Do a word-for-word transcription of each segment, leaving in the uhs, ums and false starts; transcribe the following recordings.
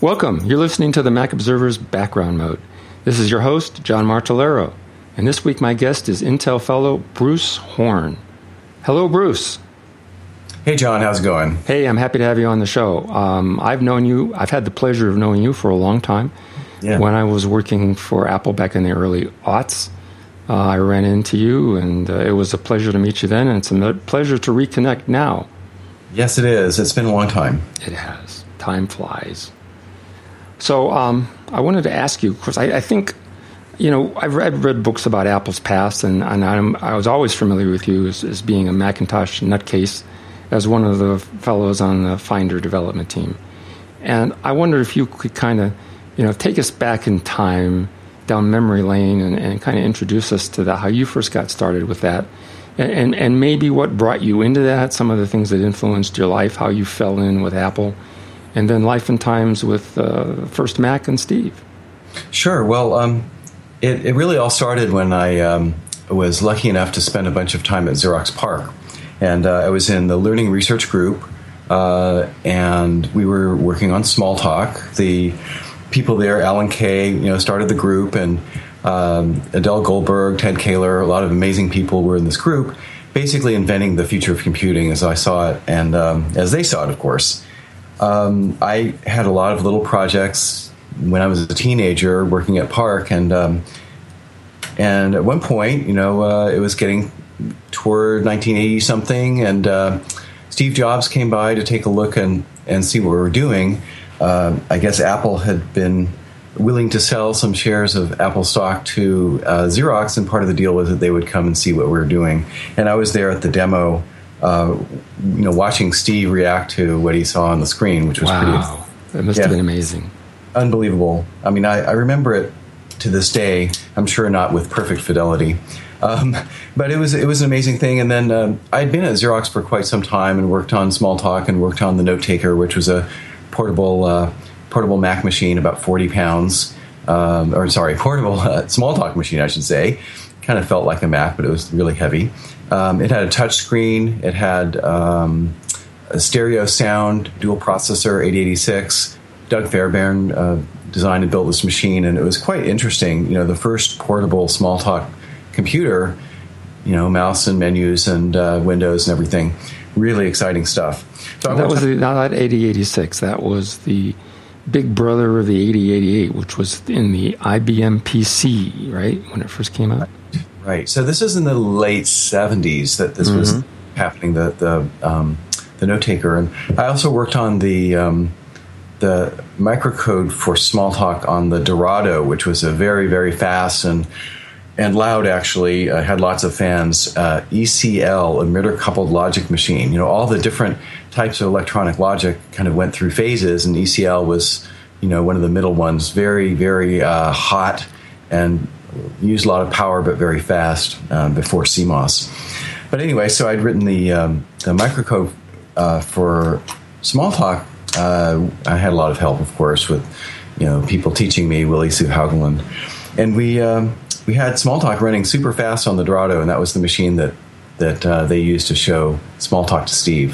Welcome. You're listening to the Mac Observer's Background Mode. This is your host, John Martellero, and this week my guest is Intel fellow Bruce Horn. Hello, Bruce. Hey, John. How's it going? Hey, I'm happy to have you on the show. Um, I've known you, I've had the pleasure of knowing you for a long time. Yeah. When I was working for Apple back in the early aughts, uh, I ran into you, and uh, it was a pleasure to meet you then, and it's a pleasure to reconnect now. Yes, it is. It's been a long time. It has. Time flies. So um, I wanted to ask you, because I, I think, you know, I've read, read books about Apple's past, and, and I'm, I was always familiar with you as, as being a Macintosh nutcase, as one of the fellows on the Finder development team. And I wonder if you could kind of, you know, take us back in time down memory lane and, and kind of introduce us to that, how you first got started with that, and, and, and maybe what brought you into that, some of the things that influenced your life, how you fell in with Apple, and then life and times with uh, First Mac and Steve. Sure. Well, um, it, it really all started when I um, was lucky enough to spend a bunch of time at Xerox PARC. And uh, I was in the Learning Research Group, uh, and we were working on Smalltalk. The people there, Alan Kay, you know, started the group, and um, Adele Goldberg, Ted Kaler, a lot of amazing people were in this group, basically inventing the future of computing as I saw it, and um, as they saw it, of course. Um, I had a lot of little projects when I was a teenager working at PARC, and um, and at one point, you know, uh, it was getting toward nineteen eighty something, and uh, Steve Jobs came by to take a look and, and see what we were doing. Uh, I guess Apple had been willing to sell some shares of Apple stock to uh, Xerox, and part of the deal was that they would come and see what we were doing. And I was there at the demo, uh, you know, watching Steve react to what he saw on the screen, which was wow. pretty. Wow, that must yeah, have been amazing. Unbelievable. I mean, I, I remember it to this day. I'm sure not with perfect fidelity. Um, but it was it was an amazing thing. And then uh, I'd been at Xerox for quite some time and worked on Smalltalk and worked on the Note Taker, which was a portable uh, portable Mac machine, about forty pounds. Um, or sorry, portable uh, Smalltalk machine, I should say. Kind of felt like a Mac, but it was really heavy. Um, it had a touch screen. It had um, a stereo sound, dual processor, eighty eighty-six. Doug Fairbairn uh, designed and built this machine, and it was quite interesting. You know, the first portable Smalltalk computer, you know, mouse and menus and uh, windows and everything. Really exciting stuff. So that was the, not that eighty eighty-six. That was the big brother of the eighty eighty-eight, which was in the I B M P C, right, when it first came out? Right. So this is in the late seventies that this mm-hmm. was happening, the the, um, the Note Taker. And I also worked on the um, the microcode for Smalltalk on the Dorado, which was a very, very fast and and loud, actually, uh, had lots of fans, uh, E C L, emitter-coupled logic machine. You know, all the different types of electronic logic kind of went through phases, and E C L was, you know, one of the middle ones, very, very uh, hot and used a lot of power, but very fast um, before C MOS. But anyway, so I'd written the, um, the microcode uh, for Smalltalk. Uh, I had a lot of help, of course, with, you know, people teaching me, Willie Sue Haugeland. And we... Um, We had Smalltalk running super fast on the Dorado, and that was the machine that that uh, they used to show Smalltalk to Steve.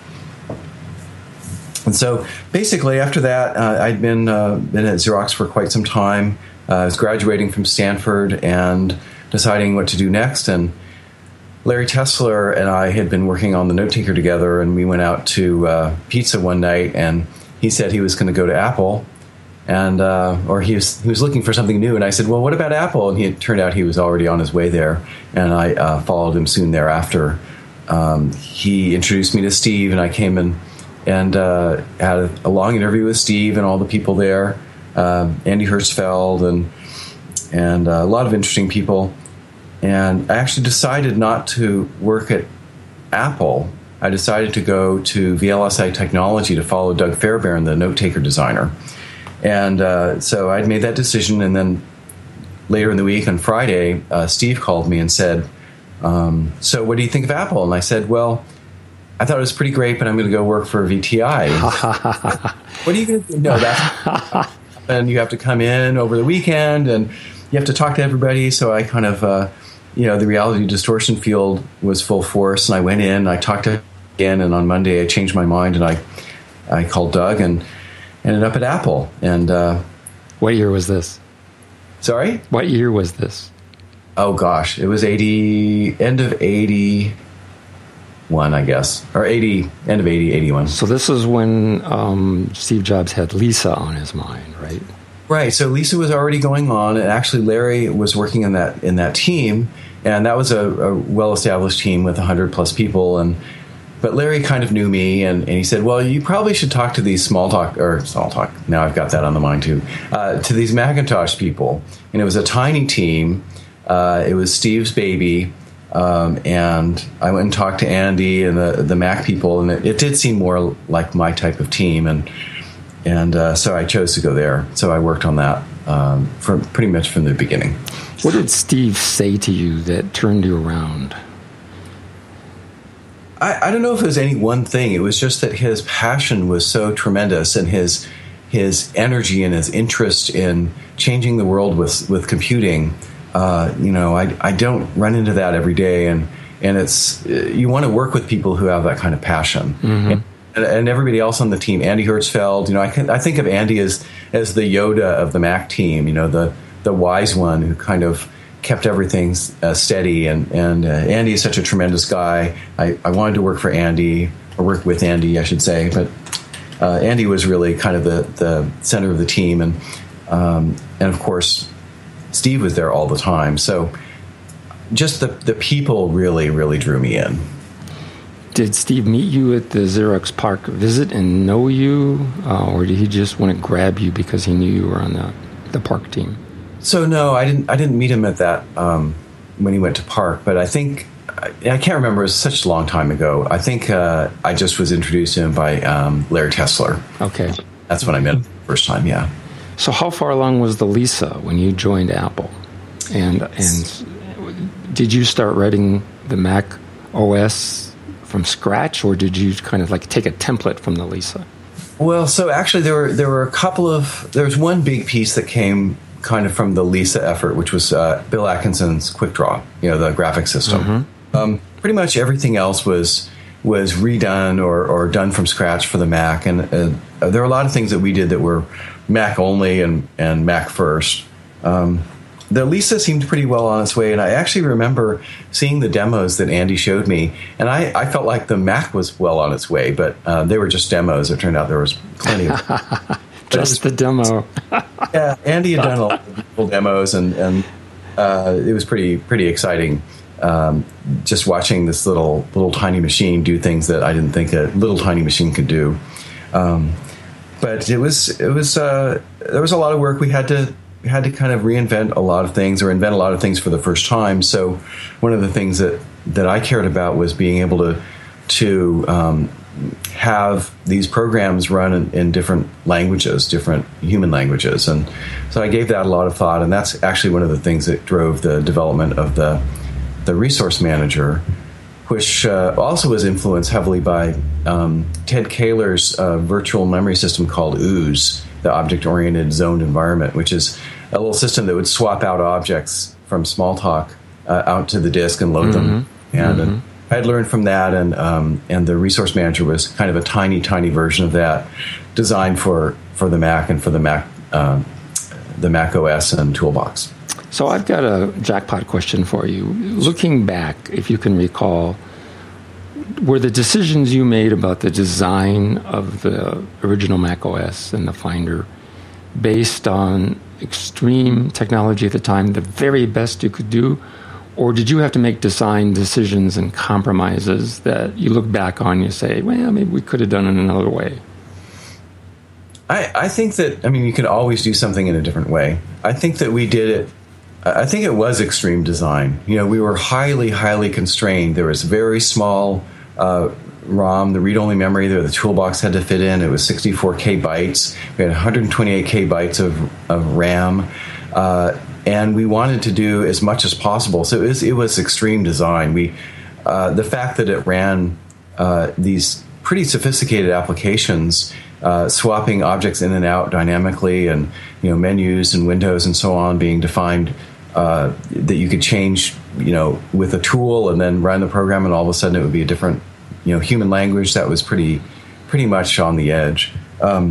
And so, basically, after that, uh, I'd been uh, been at Xerox for quite some time. Uh, I was graduating from Stanford and deciding what to do next. And Larry Tesler and I had been working on the Note Taker together, and we went out to uh, pizza one night, and he said he was going to go to Apple. And uh, or he was he was looking for something new, and I said, "Well, what about Apple?" And he it turned out he was already on his way there, and I uh, followed him soon thereafter. Um, he introduced me to Steve, and I came in and uh, had a, a long interview with Steve and all the people there, uh, Andy Hertzfeld, and and uh, a lot of interesting people. And I actually decided not to work at Apple. I decided to go to V L S I Technology to follow Doug Fairbairn, the Note Taker designer. And uh, so I'd made that decision, and then later in the week on Friday, uh, Steve called me and said, um, so what do you think of Apple? And I said, well, I thought it was pretty great, but I'm going to go work for V T I. What are you going to do? No, that's... and you have to come in over the weekend, and you have to talk to everybody. So I kind of, uh, you know, the reality distortion field was full force, and I went in, I talked to him again, and on Monday I changed my mind, and I, I called Doug, and ended up at Apple. And uh, what year was this? Sorry? What year was this? Oh, gosh. It was eighty, end of eighty-one, I guess. Or eighty, end of eighty, eighty-one. So this is when um, Steve Jobs had Lisa on his mind, right? Right. So Lisa was already going on, and actually Larry was working in that in that team, and that was a, a well-established team with one hundred plus people. And but Larry kind of knew me, and, and he said, well, you probably should talk to these small talk, or small talk, now I've got that on the mind too, uh, to these Macintosh people. And it was a tiny team. Uh, it was Steve's baby. Um, and I went and talked to Andy and the, the Mac people, and it, it did seem more like my type of team. And And uh, so I chose to go there. So I worked on that um, from pretty much from the beginning. What did Steve say to you that turned you around? I, I don't know if it was any one thing. It was just that his passion was so tremendous, and his his energy and his interest in changing the world with with computing. Uh, you know, I I don't run into that every day, and and it's you want to work with people who have that kind of passion. Mm-hmm. And, And everybody else on the team, Andy Hertzfeld, you know, I can, I think of Andy as as the Yoda of the Mac team, you know, the the wise one who kind of kept everything uh, steady. And and uh, Andy is such a tremendous guy. I, I wanted to work for Andy, or work with Andy, I should say. But uh, Andy was really kind of the, the center of the team, and um, and of course, Steve was there all the time. So just the the people really really drew me in. Did Steve meet you at the Xerox PARC visit and know you, uh, or did he just want to grab you because he knew you were on the, the PARC team? So no, I didn't. I didn't meet him at that um, when he went to PARC. But I think I, I can't remember. It was such a long time ago. I think uh, I just was introduced to him by um, Larry Tesler. Okay, that's when I met him the first time. Yeah. So how far along was the Lisa when you joined Apple, and and did you start writing the Mac O S from scratch, or did you kind of like take a template from the Lisa? Well, so actually there were there were a couple of there was one big piece that came kind of from the Lisa effort, which was uh, Bill Atkinson's QuickDraw, you know, the graphic system. Mm-hmm. Um, pretty much everything else was was redone or, or done from scratch for the Mac, and uh, there were a lot of things that we did that were Mac only and and Mac first. Um, The Lisa seemed pretty well on its way, and I actually remember seeing the demos that Andy showed me, and I, I felt like the Mac was well on its way, but uh, they were just demos. It turned out there was plenty of just was, the demo. Yeah, Andy had done a lot of beautiful demos, and, and uh, it was pretty pretty exciting. Um, just watching this little little tiny machine do things that I didn't think a little tiny machine could do. Um, but it was it was uh, there was a lot of work. We had to. We had to kind of reinvent a lot of things, or invent a lot of things for the first time. So one of the things that, that I cared about was being able to to um, have these programs run in, in different languages, different human languages. And so I gave that a lot of thought, and that's actually one of the things that drove the development of the the Resource Manager, which uh, also was influenced heavily by um, Ted Kaler's uh, virtual memory system called OOZE, the Object-Oriented Zoned Environment, which is a little system that would swap out objects from Smalltalk uh, out to the disk and load mm-hmm. them. And, mm-hmm. and I had learned from that, and um, and the Resource Manager was kind of a tiny, tiny version of that, designed for, for the Mac and for the Mac, uh, the Mac O S and Toolbox. So I've got a jackpot question for you. Looking back, if you can recall, were the decisions you made about the design of the original Mac O S and the Finder based on extreme technology at the time, the very best you could do? Or did you have to make design decisions and compromises that you look back on and you say, well, maybe we could have done it another way? I, I think that, I mean, you can always do something in a different way. I think that we did it, I think it was extreme design. You know, we were highly, highly constrained. There was very small uh, ROM, the read-only memory that the Toolbox had to fit in. It was sixty-four K bytes. We had one hundred twenty-eight K bytes of, of RAM. Uh, and we wanted to do as much as possible. So it was, it was extreme design. We, uh, the fact that it ran uh, these pretty sophisticated applications, uh, swapping objects in and out dynamically, and you know menus and windows and so on being defined, uh, that you could change, you know, with a tool and then run the program, and all of a sudden it would be a different, you know, human language. That was pretty, pretty much on the edge. Um,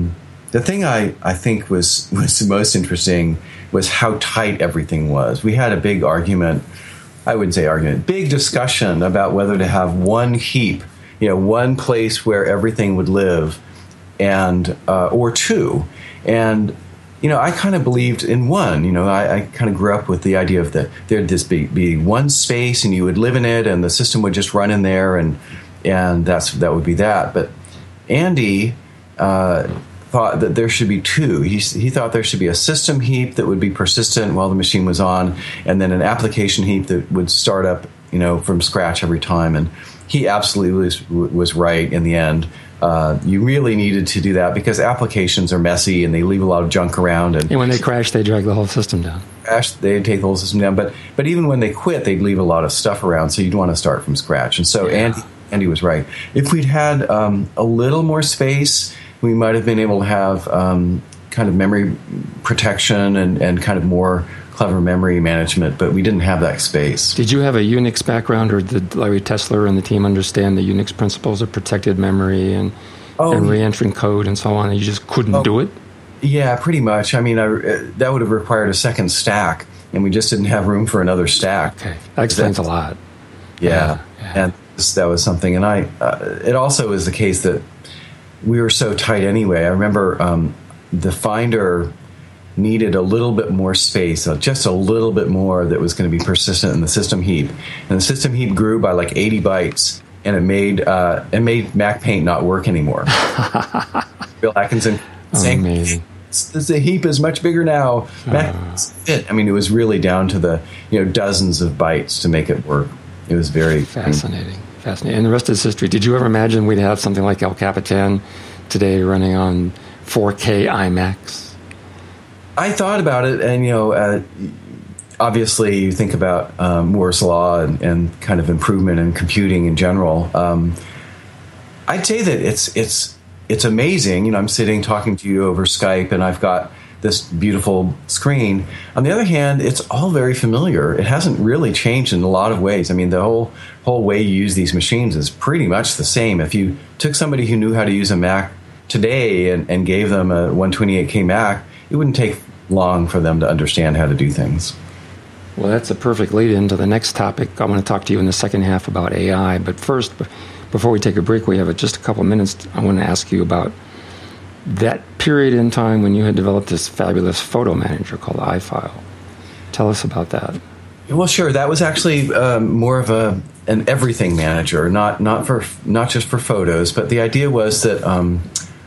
the thing I, I think was, was the most interesting was how tight everything was. We had a big argument, I wouldn't say argument, big discussion about whether to have one heap, you know, one place where everything would live, and uh, or two. And, you know, I kind of believed in one. You know, I, I kind of grew up with the idea of that there'd just be, be one space and you would live in it and the system would just run in there, and and that's that would be that. But Andy uh, thought that there should be two. He, he thought there should be a system heap that would be persistent while the machine was on, and then an application heap that would start up, you know, from scratch every time. And he absolutely was, was right in the end. Uh, you really needed to do that because applications are messy and they leave a lot of junk around. And, and when they crash, they drag the whole system down. Crash, they'd take the whole system down. But but even when they quit, they'd leave a lot of stuff around, so you'd want to start from scratch. And so yeah. Andy, Andy was right. If we'd had um, a little more space, we might have been able to have um, kind of memory protection and, and kind of more clever memory management, but we didn't have that space. Did you have a Unix background, or did Larry Tesler and the team understand the Unix principles of protected memory and, oh, and re-entering code and so on, and you just couldn't oh, do it? Yeah, pretty much. I mean, I, that would have required a second stack, and we just didn't have room for another stack. Okay, that explains that, a lot. Yeah, yeah, yeah. And this, that was something. And I, uh, it also is the case that we were so tight anyway. I remember um, the Finder needed a little bit more space, uh, just a little bit more that was going to be persistent in the system heap. And the system heap grew by like eighty bytes, and it made uh, it made Mac Paint not work anymore. Bill Atkinson saying, amazing. The heap is much bigger now. Mac uh, I mean, it was really down to the you know dozens of bytes to make it work. It was very fascinating, fascinating. And the rest is history. Did you ever imagine we'd have something like El Capitan today running on four K iMacs? I thought about it, and you know, uh, obviously, you think about um, Moore's law and, and kind of improvement in computing in general. Um, I'd say that it's it's it's amazing. You know, I'm sitting talking to you over Skype, and I've got this beautiful screen. On the other hand, it's all very familiar. It hasn't really changed in a lot of ways. I mean, the whole whole way you use these machines is pretty much the same. If you took somebody who knew how to use a Mac today and, and gave them a one twenty-eight K Mac, it wouldn't take long for them to understand how to do things. Well, that's a perfect lead into the next topic. I want to talk to you in the second half about A I. But first, before we take a break, we have just a couple minutes. I want to ask you about that period in time when you had developed this fabulous photo manager called iFile. Tell us about that. Well, sure. That was actually um, more of a an everything manager, not not for not just for photos. But the idea was that um,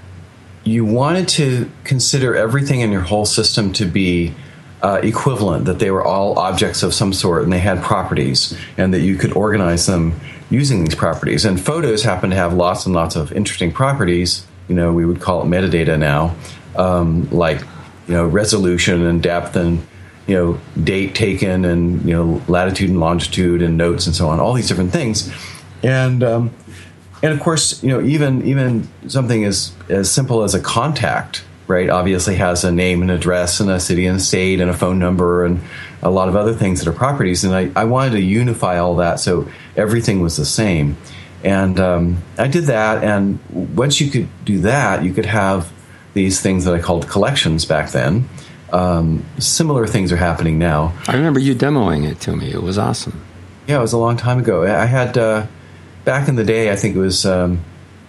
you wanted to consider everything in your whole system to be uh, equivalent, that they were all objects of some sort and they had properties, and that you could organize them using these properties. And photos happen to have lots and lots of interesting properties. You know, we would call it metadata now, um, like, you know, resolution and depth and, you know, date taken and, you know, latitude and longitude and notes and so on, all these different things. And, um, and of course, you know, even even something as, as simple as a contact, right, obviously has a name and address and a city and state and a phone number and a lot of other things that are properties. And I, I wanted to unify all that so everything was the same. And um, I did that. And once you could do that, you could have these things that I called collections back then. Um, similar things are happening now. I remember you demoing it to me. It was awesome. Yeah, it was a long time ago. I had, uh, back in the day, I think it was, um,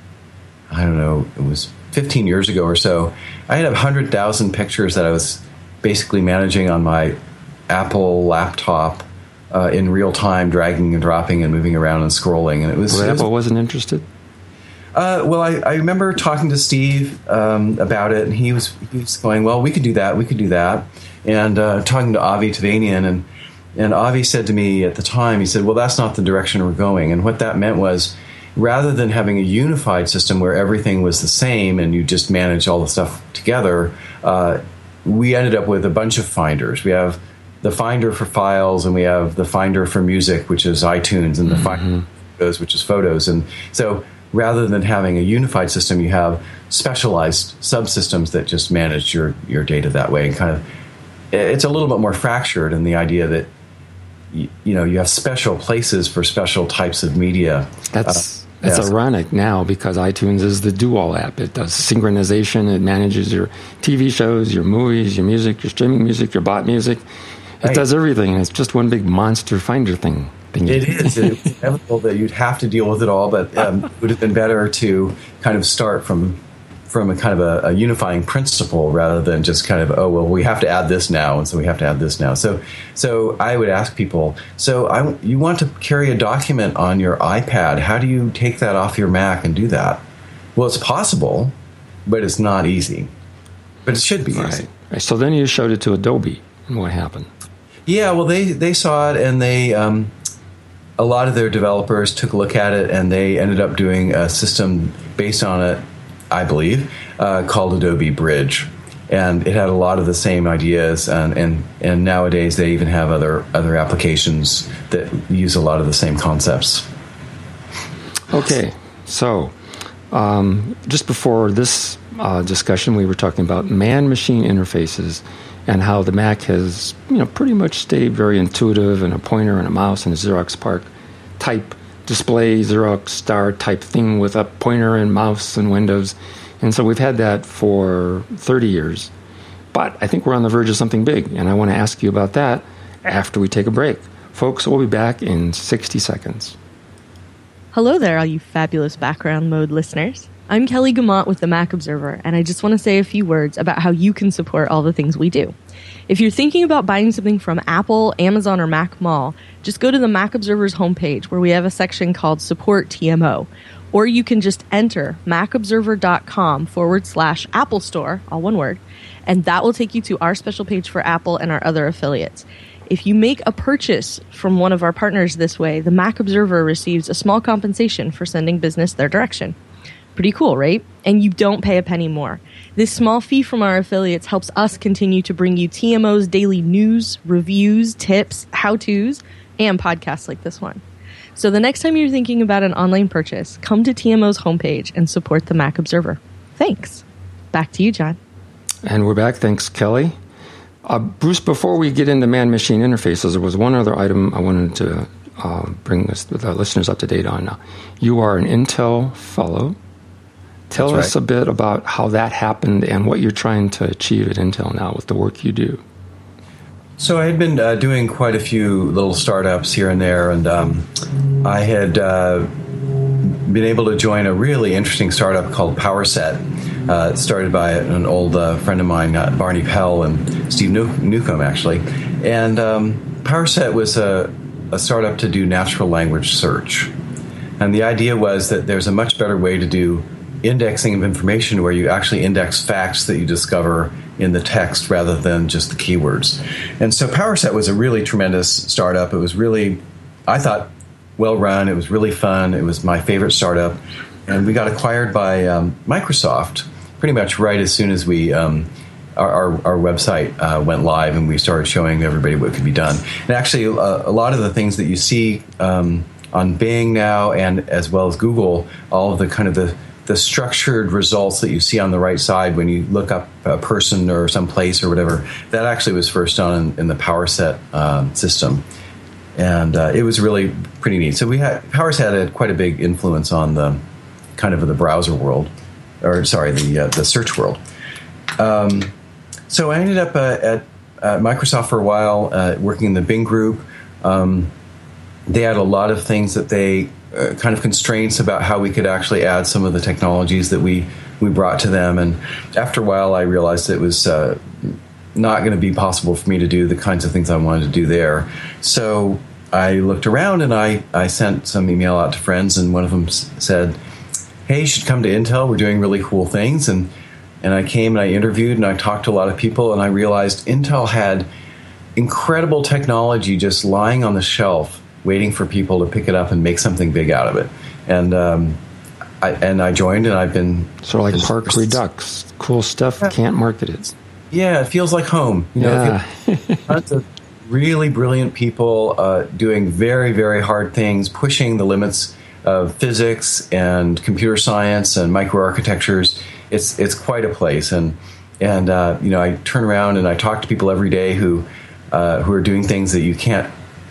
I don't know, it was fifteen years ago or so, I had one hundred thousand pictures that I was basically managing on my Apple laptop uh, in real time, dragging and dropping and moving around and scrolling. And it was, well, it was Apple wasn't interested? Uh, well, I, I remember talking to Steve um, about it, and he was, he was going, well, we could do that, we could do that. And uh, talking to Avi Tevanian, and, and Avi said to me at the time, he said, well, that's not the direction we're going. And what that meant was, rather than having a unified system where everything was the same and you just manage all the stuff together, uh, we ended up with a bunch of finders. We have the Finder for files, and we have the Finder for music, which is iTunes, and the mm-hmm. Finder for photos, which is photos. And so rather than having a unified system, you have specialized subsystems that just manage your, your data that way. And kind of, it's a little bit more fractured in the idea that you, you know you have special places for special types of media. That's uh, It's yes. ironic now because iTunes is the do-all app. It does synchronization. It manages your T V shows, your movies, your music, your streaming music, your bot music. It right. does everything. It's just one big monster finder thing. Thingy. It is. It's inevitable that you'd have to deal with it all, but um, it would have been better to kind of start from from a kind of a, a unifying principle rather than just kind of, oh, well, we have to add this now, and so we have to add this now. So so I would ask people, so I, you want to carry a document on your iPad. How do you take that off your Mac and do that? Well, it's possible, but it's not easy. But it should be easy. Right. So then you showed it to Adobe, and what happened? Yeah, well, they, they saw it, and they um, a lot of their developers took a look at it, and they ended up doing a system based on it, I believe, uh, called Adobe Bridge. And it had a lot of the same ideas, and, and, and nowadays they even have other other applications that use a lot of the same concepts. Okay, so um, just before this uh, discussion, we were talking about man-machine interfaces and how the Mac has, you know, pretty much stayed very intuitive, and a pointer and a mouse and a Xerox PARC type display, Xerox star type thing with a pointer and mouse and Windows. And so we've had that for thirty years. But I think we're on the verge of something big, and I want to ask you about that after we take a break. Folks, we'll be back in sixty seconds. Hello there, all you fabulous background mode listeners. I'm Kelly Guimont with the Mac Observer, and I just want to say a few words about how you can support all the things we do. If you're thinking about buying something from Apple, Amazon, or Mac Mall, just go to the Mac Observer's homepage where we have a section called Support T M O. Or you can just enter macobserver.com forward slash Apple Store, all one word, and that will take you to our special page for Apple and our other affiliates. If you make a purchase from one of our partners this way, the Mac Observer receives a small compensation for sending business their direction. Pretty cool, right? And you don't pay a penny more. This small fee from our affiliates helps us continue to bring you T M O's daily news, reviews, tips, how-tos, and podcasts like this one. So the next time you're thinking about an online purchase, come to T M O's homepage and support the Mac Observer. Thanks. Back to you, John. And we're back. Thanks, Kelly. Uh, Bruce, before we get into man-machine interfaces, there was one other item I wanted to uh, bring this, the listeners up to date on. Uh, you are an Intel fellow. Tell That's us right. a bit about how that happened and what you're trying to achieve at Intel now with the work you do. So I had been uh, doing quite a few little startups here and there, and um, I had uh, been able to join a really interesting startup called PowerSet, uh, started by an old uh, friend of mine, uh, Barney Pell and Steve New- Newcomb, actually. And um, PowerSet was a, a startup to do natural language search. And the idea was that there's a much better way to do indexing of information where you actually index facts that you discover in the text rather than just the keywords. And so PowerSet was a really tremendous startup. It was really, I thought, well run. It was really fun. It was my favorite startup. And we got acquired by um, Microsoft pretty much right as soon as we um, our, our, our website uh, went live and we started showing everybody what could be done. And actually, uh, a lot of the things that you see um, on Bing now and as well as Google, all of the kind of the the structured results that you see on the right side when you look up a person or some place or whatever, that actually was first done in, in the PowerSet um, system. And uh, it was really pretty neat. So we had PowerSet had quite a big influence on the kind of the browser world, or sorry, the uh, the search world. Um, so I ended up uh, at uh, Microsoft for a while, uh, working in the Bing group. Um, they had a lot of things that they Uh, kind of constraints about how we could actually add some of the technologies that we, we brought to them. And after a while, I realized it was uh, not going to be possible for me to do the kinds of things I wanted to do there. So I looked around and I, I sent some email out to friends, and one of them s- said, hey, you should come to Intel. We're doing really cool things. And, and I came and I interviewed and I talked to a lot of people, and I realized Intel had incredible technology just lying on the shelf waiting for people to pick it up and make something big out of it. And um, I, and I joined, and I've been... Sort of like PARC Redux. Cool stuff, can't market it. Yeah, it feels like home. You yeah. know, it feels, tons of really brilliant people uh, doing very, very hard things, pushing the limits of physics and computer science and microarchitectures. It's it's quite a place. And, and uh, you know, I turn around and I talk to people every day who uh, who are doing things that you can't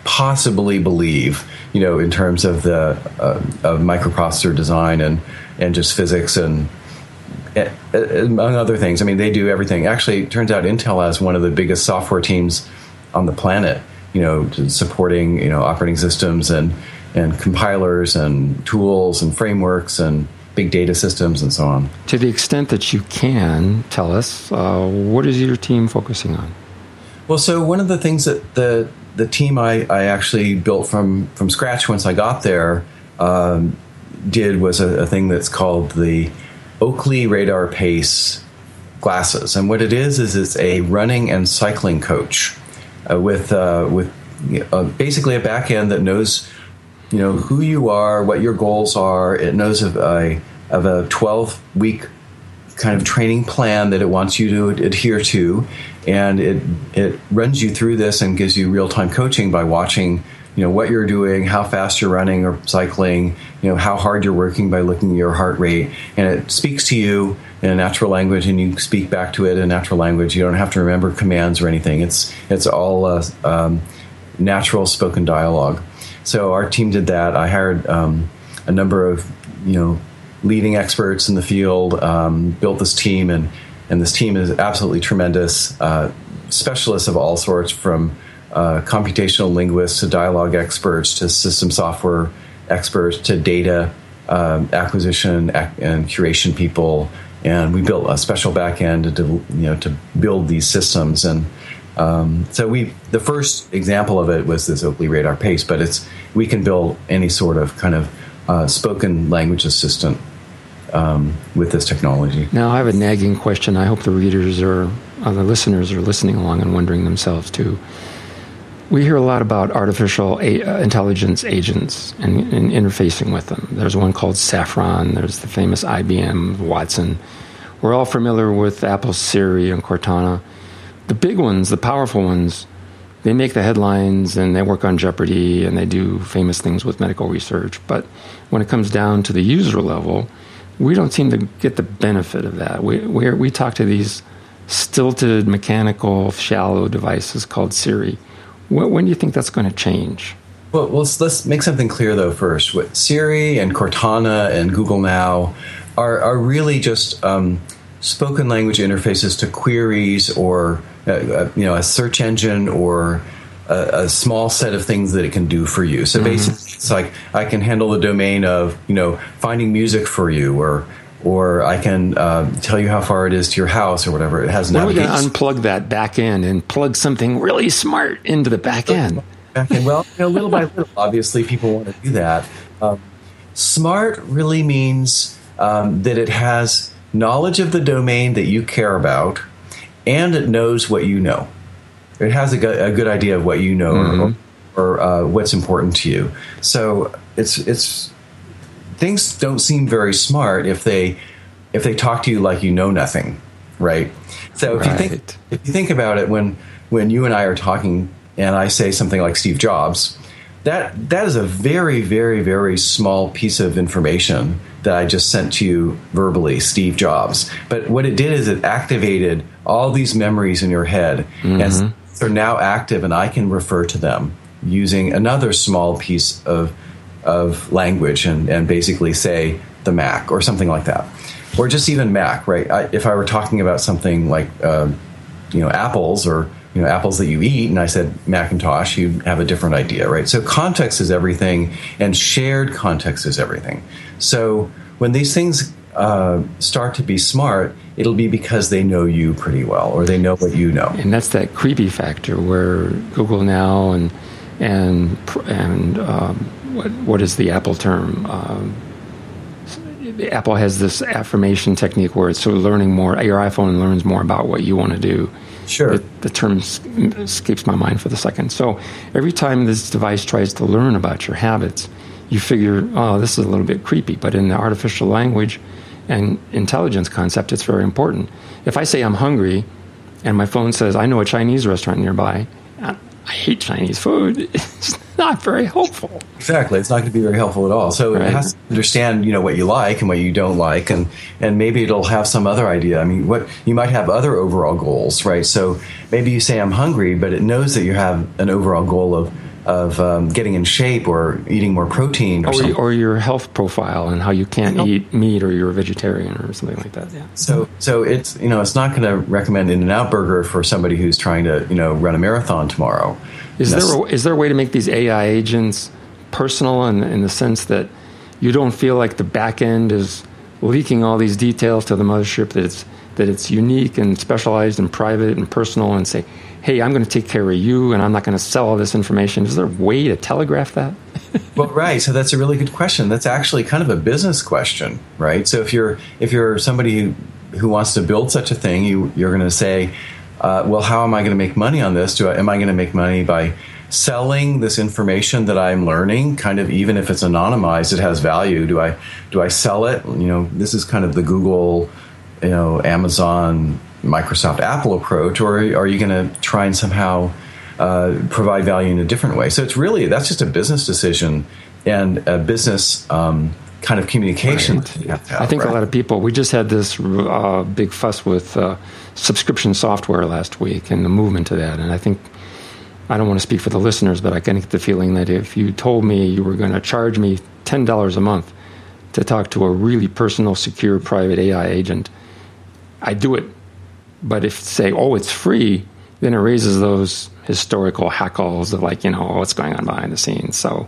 possibly believe, you know, in terms of the uh, of microprocessor design and, and just physics and uh, among other things. I mean, they do everything. Actually, it turns out Intel has one of the biggest software teams on the planet, you know, supporting, you know, operating systems and, and compilers and tools and frameworks and big data systems and so on. To the extent that you can tell us, uh, what is your team focusing on? Well, so one of the things that the the team I, I actually built from, from scratch once I got there um, did was a, a thing that's called the Oakley Radar Pace glasses. And what it is, is it's a running and cycling coach uh, with uh, with uh, basically a back end that knows, you know, who you are, what your goals are. It knows of a of a twelve week kind of training plan that it wants you to adhere to, and it it runs you through this and gives you real time coaching by watching, you know, what you're doing, how fast you're running or cycling, you know, how hard you're working by looking at your heart rate, and it speaks to you in a natural language, and you speak back to it in natural language. You don't have to remember commands or anything. It's it's all uh, um, natural spoken dialogue. So our team did that. I hired um, a number of, you know, leading experts in the field, um, built this team, and, and this team is absolutely tremendous. Uh, specialists of all sorts, from uh, computational linguists to dialogue experts to system software experts to data um, acquisition ac- and curation people. And we built a special back end to, you know, to build these systems. And Um, so we, the first example of it was this Oakley Radar Pace, but it's, we can build any sort of kind of uh, spoken language assistant um, with this technology. Now, I have a nagging question. I hope the readers or uh, the listeners are listening along and wondering themselves too. We hear a lot about artificial a- uh, intelligence agents and, and interfacing with them. There's one called Saffron. There's the famous I B M Watson. We're all familiar with Apple's Siri and Cortana. The big ones, the powerful ones, they make the headlines and they work on Jeopardy and they do famous things with medical research. But when it comes down to the user level, we don't seem to get the benefit of that. We we we talk to these stilted, mechanical, shallow devices called Siri. When, when do you think that's going to change? Well, let's, let's make something clear, though, first. What Siri and Cortana and Google Now are, are really just um, spoken language interfaces to queries or uh, you know, a search engine or a, a small set of things that it can do for you. So mm-hmm. basically, it's like I can handle the domain of, you know, finding music for you, or or I can uh, tell you how far it is to your house or whatever. It has navigation. We're going to unplug that back end and plug something really smart into the back end. Back end. Well, you know, little by little, obviously, people want to do that. Um, smart really means um, that it has knowledge of the domain that you care about, and it knows what you know. It has a, go- a good idea of what you know mm-hmm. or, or uh, what's important to you. So it's it's things don't seem very smart if they if they talk to you like you know nothing, right? So if right. you think if you think about it, when when you and I are talking, and I say something like Steve Jobs, that that is a very very very small piece of information that I just sent to you verbally, Steve Jobs. But what it did is it activated all these memories in your head, mm-hmm. and they're now active, and I can refer to them using another small piece of of language, and, and basically say the Mac or something like that, or just even Mac, right? I, if I were talking about something like uh, you know apples or you know apples that you eat, and I said Macintosh, you have a different idea, right? So context is everything, and shared context is everything. So when these things uh, start to be smart, it'll be because they know you pretty well, or they know what you know. And that's that creepy factor where Google Now and and and um, what what is the Apple term? Um, Apple has this affirmation technique where it's sort of learning more. Your iPhone learns more about what you want to do. Sure. The, the term escapes my mind for the second. So every time this device tries to learn about your habits, you figure, oh, this is a little bit creepy. But in the artificial language and intelligence concept, it's very important. If I say I'm hungry and my phone says, I know a Chinese restaurant nearby, I hate Chinese food, it's not very helpful. Exactly. It's not going to be very helpful at all. So right. It has to understand, you know, what you like and what you don't like, and, and maybe it'll have some other idea. I mean, what you might have other overall goals, right? So maybe you say I'm hungry, but it knows that you have an overall goal of of um, getting in shape or eating more protein or, or something. Or your health profile and how you can't eat meat, or you're a vegetarian or something like that. Yeah. So, so it's you know it's not going to recommend In-N-Out Burger for somebody who's trying to you know run a marathon tomorrow. Is there a, is there a way to make these A I agents personal in, in the sense that you don't feel like the back end is leaking all these details to the mothership, that it's that it's unique and specialized and private and personal, and say, hey, I'm going to take care of you and I'm not going to sell all this information? Is there a way to telegraph that? Well, right. So that's a really good question. That's actually kind of a business question, right? So if you're if you're somebody who, who wants to build such a thing, you, you're going to say, uh, well, how am I going to make money on this? Do I, am I going to make money by selling this information that I'm learning, kind of even if it's anonymized, it has value? Do I do I sell it? You know, this is kind of the Google, you know, Amazon, Microsoft, Apple approach, or are you going to try and somehow uh, provide value in a different way? So it's really, that's just a business decision and a business um, kind of communication. Right. Have, I think right? a lot of people, we just had this uh, big fuss with uh, subscription software last week and the movement to that. And I think, I don't want to speak for the listeners, but I kind of get the feeling that if you told me you were going to charge me ten dollars a month to talk to a really personal, secure, private A I agent, I'd do it. But if say, oh, it's free, then it raises those historical hackles of like, you know, what's going on behind the scenes. So,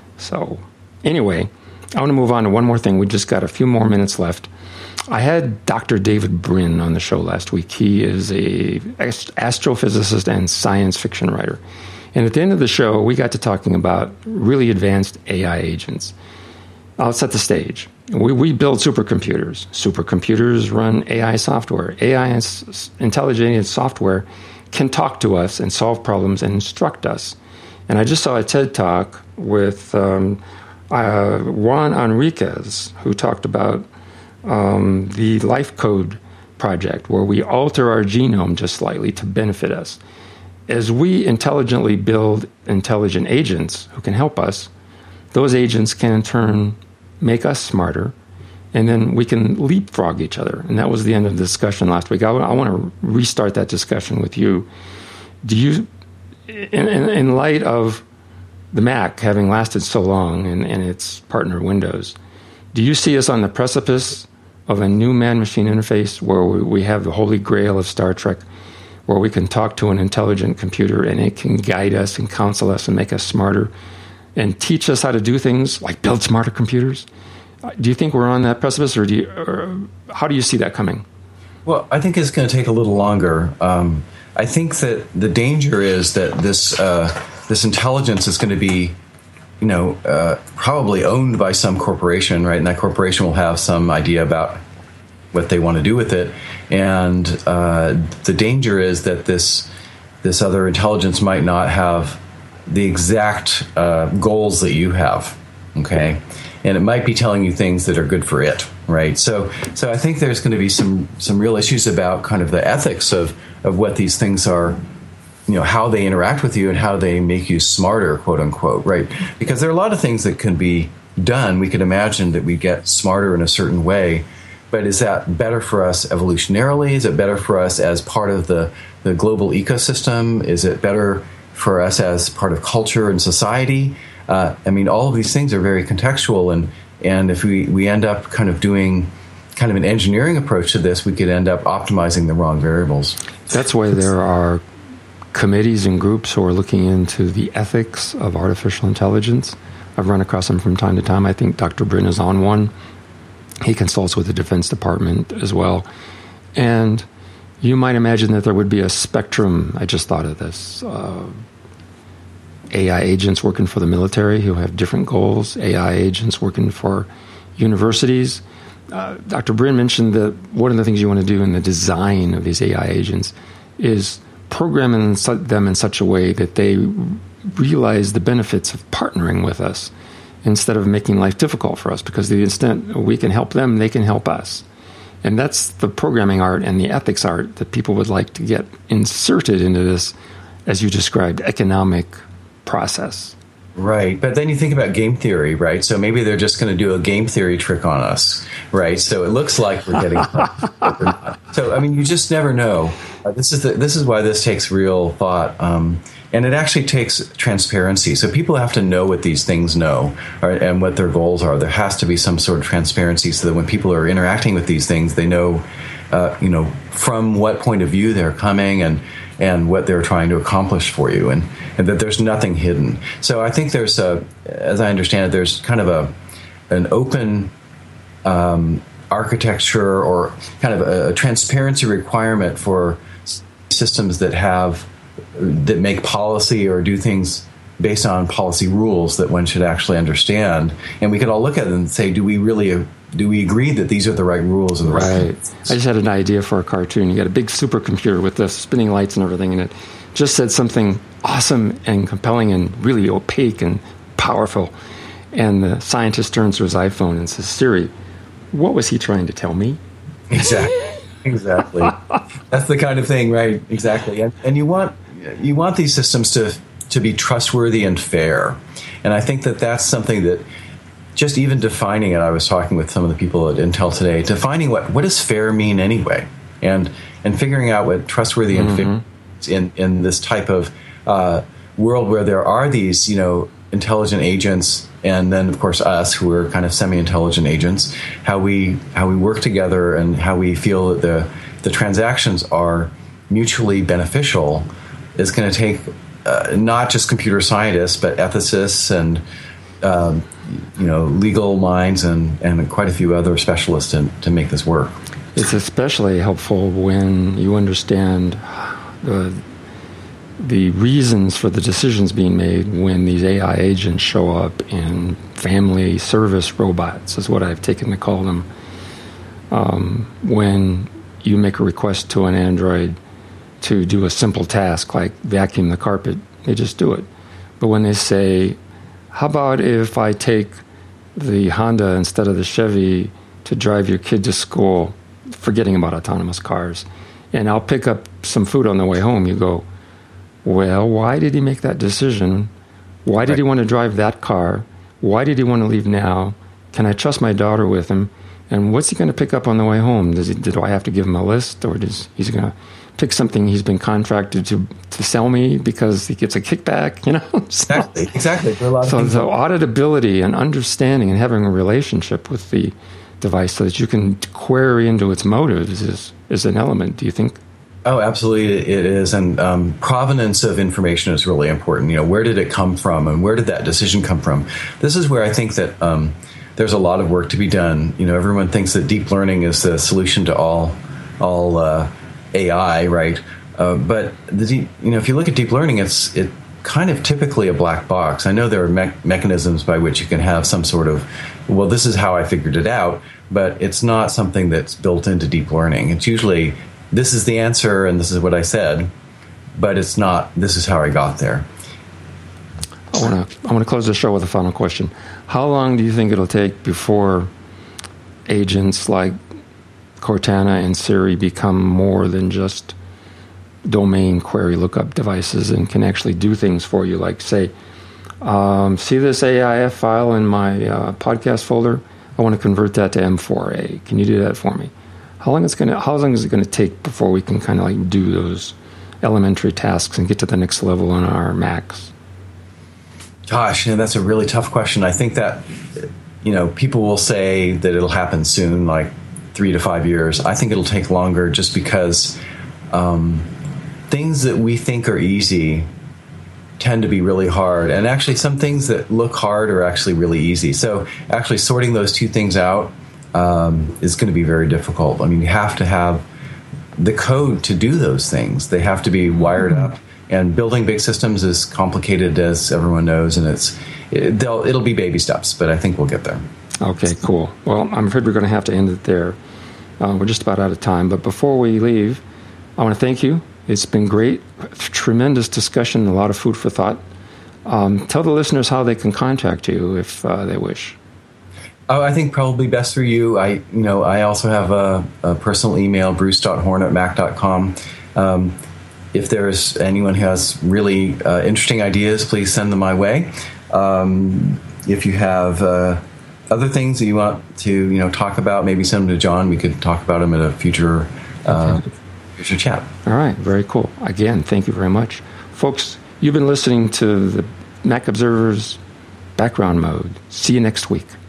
so anyway, I want to move on to one more thing. We just got a few more minutes left. I had Doctor David Brin on the show last week. He is a astrophysicist and science fiction writer. And at the end of the show, we got to talking about really advanced A I agents. I'll set the stage. We, we build supercomputers. Supercomputers run A I software. A I intelligent software can talk to us and solve problems and instruct us. And I just saw a TED Talk with um, uh, Juan Enriquez, who talked about um, the Life Code project, where we alter our genome just slightly to benefit us. As we intelligently build intelligent agents who can help us, those agents can in turn make us smarter, and then we can leapfrog each other. And that was the end of the discussion last week. I, I want to restart that discussion with you. Do you, in, in, in light of the Mac having lasted so long and, and its partner Windows, do you see us on the precipice of a new man-machine interface where we, we have the holy grail of Star Trek, where we can talk to an intelligent computer and it can guide us and counsel us and make us smarter and teach us how to do things like build smarter computers? Do you think we're on that precipice, or do you, or how do you see that coming? Well, I think it's going to take a little longer. Um, I think that the danger is that this uh, this intelligence is going to be, you know, uh, probably owned by some corporation, right? And that corporation will have some idea about what they want to do with it. And uh, the danger is that this this other intelligence might not have the exact uh, goals that you have, okay? And it might be telling you things that are good for it, right? So so I think there's going to be some some real issues about kind of the ethics of, of what these things are, you know, how they interact with you and how they make you smarter, quote unquote, right? Because there are a lot of things that can be done. We could imagine that we get smarter in a certain way, but is that better for us evolutionarily? Is it better for us as part of the, the global ecosystem? Is it better for us as part of culture and society? Uh, I mean, all of these things are very contextual, and, and if we, we end up kind of doing kind of an engineering approach to this, we could end up optimizing the wrong variables. That's why there are committees and groups who are looking into the ethics of artificial intelligence. I've run across them from time to time. I think Doctor Brin is on one. He consults with the Defense Department as well. And you might imagine that there would be a spectrum. I just thought of this. Uh, A I agents working for the military who have different goals. A I agents working for universities. Uh, Doctor Brin mentioned that one of the things you want to do in the design of these A I agents is programming them in such a way that they realize the benefits of partnering with us instead of making life difficult for us, because to the extent we can help them, they can help us. And that's the programming art and the ethics art that people would like to get inserted into this, as you described, economic process. Right. But then you think about game theory, right? So maybe they're just going to do a game theory trick on us, right? So it looks like we're getting... So, I mean, you just never know. Uh, this is the, this is why this takes real thought, um, and it actually takes transparency. So people have to know what these things know, right, and what their goals are. There has to be some sort of transparency so that when people are interacting with these things, they know, uh, you know, from what point of view they're coming and and what they're trying to accomplish for you, and, and that there's nothing hidden. So I think there's a, as I understand it, there's kind of a an open um, architecture or kind of a, a transparency requirement for systems that have that make policy or do things based on policy rules that one should actually understand. And we could all look at them and say, do we really do we agree that these are the right rules? And the right. right. I just had an idea for a cartoon. You got a big supercomputer with the spinning lights and everything, and it just said something awesome and compelling and really opaque and powerful. And the scientist turns to his iPhone and says, Siri, what was he trying to tell me? Exactly. Exactly. That's the kind of thing, right? Exactly. And, and you want you want these systems to to be trustworthy and fair. And I think that that's something that just even defining it, I was talking with some of the people at Intel today, defining what, what does fair mean anyway? And and figuring out what trustworthy and mm-hmm. fair is in, in this type of uh, world where there are these, you know, intelligent agents, and then of course us who are kind of semi-intelligent agents, how we how we work together and how we feel that the the transactions are mutually beneficial is going to take uh, not just computer scientists but ethicists and um, you know legal minds and, and quite a few other specialists to, to make this work. It's especially helpful when you understand the the reasons for the decisions being made when these A I agents show up in family service robots, is what I've taken to call them. Um, when you make a request to an android to do a simple task like vacuum the carpet, they just do it. But when they say, how about if I take the Honda instead of the Chevy to drive your kid to school, forgetting about autonomous cars, and I'll pick up some food on the way home, you go, well, why did he make that decision? Why did right. he want to drive that car? Why did he want to leave now? Can I trust my daughter with him? And what's he going to pick up on the way home? Does he, do I have to give him a list, or does he's going to pick something he's been contracted to to sell me because he gets a kickback? You know, so, exactly, exactly. For a lot of so, people. so auditability and understanding and having a relationship with the device so that you can query into its motives is is an element. Do you think? Oh, absolutely, it is. And um, provenance of information is really important. You know, where did it come from, and where did that decision come from? This is where I think that um, there's a lot of work to be done. You know, everyone thinks that deep learning is the solution to all all uh, A I, right? Uh, but the deep, you know, if you look at deep learning, it's it kind of typically a black box. I know there are me- mechanisms by which you can have some sort of, well, this is how I figured it out, but it's not something that's built into deep learning. It's usually, this is the answer and this is what I said, but it's not, this is how I got there. I want to I want to close the show with a final question. How long do you think it'll take before agents like Cortana and Siri become more than just domain query lookup devices and can actually do things for you? Like, say, um, see this A I F file in my uh, podcast folder? I want to convert that to M four A. Can you do that for me? How long it's going to? How long is it going to take before we can kind of like do those elementary tasks and get to the next level on our Macs? Gosh, you know, that's a really tough question. I think that, you know, people will say that it'll happen soon, like three to five years. I think it'll take longer just because um, things that we think are easy tend to be really hard. And actually some things that look hard are actually really easy. So actually sorting those two things out um, is going to be very difficult. I mean, you have to have the code to do those things. They have to be wired mm-hmm. up. And building big systems is complicated, as everyone knows, and it's it, they'll, it'll be baby steps, but I think we'll get there. Okay, cool. Well, I'm afraid we're going to have to end it there. Uh, we're just about out of time. But before we leave, I want to thank you. It's been great, tremendous discussion, a lot of food for thought. Um, tell the listeners how they can contact you if uh, they wish. Oh, I think probably best through you. I, you know, I also have a, a personal email, bruce dot horn at mac dot com. Um, If there's anyone who has really uh, interesting ideas, please send them my way. Um, if you have uh, other things that you want to, you know, talk about, maybe send them to John. We could talk about them at a future uh, Here's your chat. All right, very cool. Again, thank you very much. Folks, you've been listening to the Mac Observer's Background Mode. See you next week.